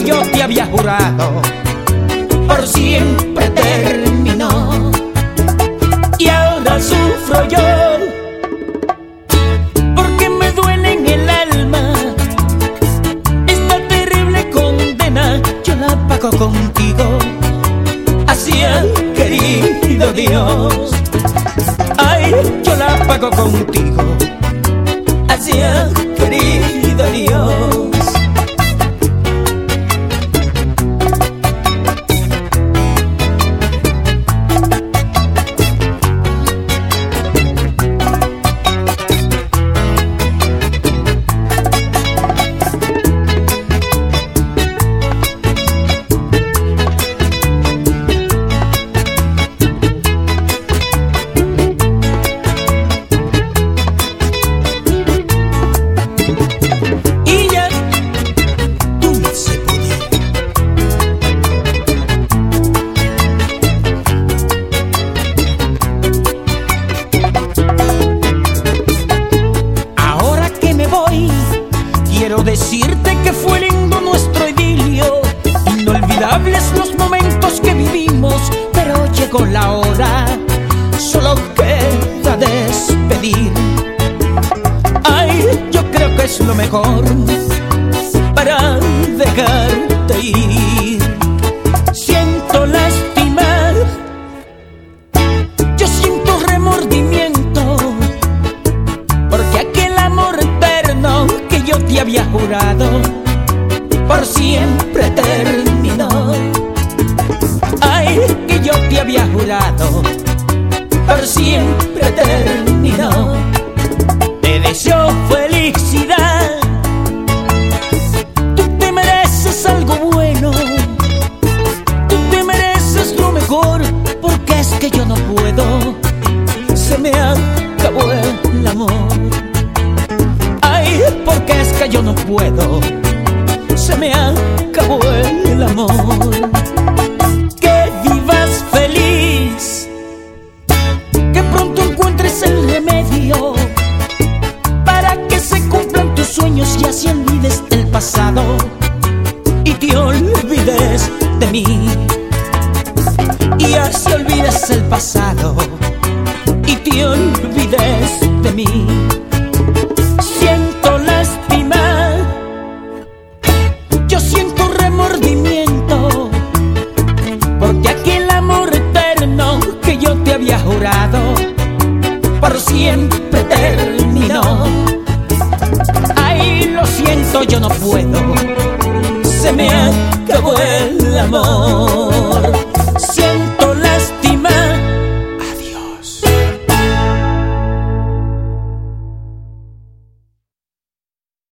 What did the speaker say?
yo te había jurado por siempre terminó. Y ahora sufro yo porque me duele en el alma esta terrible condena. Yo la pago contigo, así ha querido Dios. Ay, yo la pago contigo, así ha querido Dios. Quiero decirte que fue lindo nuestro idilio, inolvidables los momentos que vivimos, pero llegó la hora, solo queda despedir. Ay, yo creo que es lo mejor para dejarte ir. Siento lastimar, yo siento remordimiento, porque aquel amor eterno que yo te había jurado por siempre terminó. Ay, que yo te había jurado por siempre terminó. Te deseo felicidad, tú te mereces algo bueno, tú te mereces lo mejor, porque es que yo no puedo, se me acabó el amor. Porque es que yo no puedo, se me acabó el amor. Que vivas feliz, que pronto encuentres el remedio para que se cumplan tus sueños y así olvides el pasado y te olvides de mí. Y así olvides el pasado y te olvides de mí. Siento lastimar, yo siento remordimiento, porque aquel amor eterno que yo te había jurado por siempre terminó. Ay, lo siento, yo no puedo, se me acabó el amor.